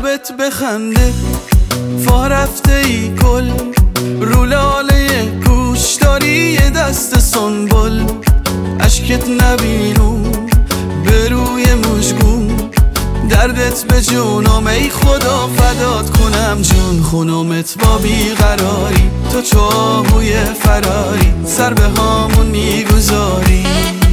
لبت بخنده فارفته ای کل رو لاله گوش داری یه دست سنبل اشکت نبینو به روی مشگون دردت به جونم ای خدا فدات کنم جون خونمت با بیقراری تو چاهوی فراری سر به هامون میگذاری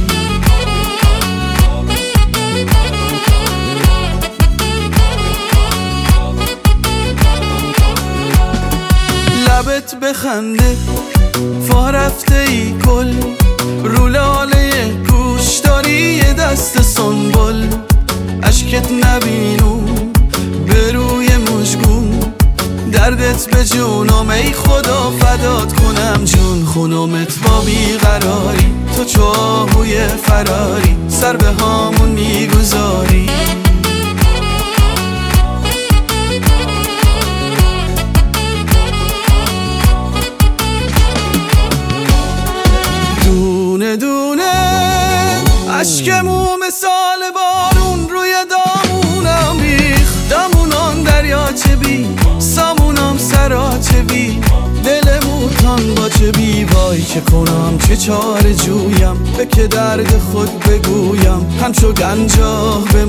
لبت بخنده فارفته ای کل رو لاله گوش داری یه دست سنبل اشکت نبینو به روی مشگون دردت به جونم ای خدا فدات کنم جون خونمت با بیقراری تو چاهوی فراری سر به هامون میگذاری دونه دونه اشکمو مثال بارون روی دامونم ریخ دامونان دریاچه بی سامونم سراچه بی دلمو تنگاچه بی وای چه کنم چه چاره جویم به که درد خود بگویم همچو گنجاه به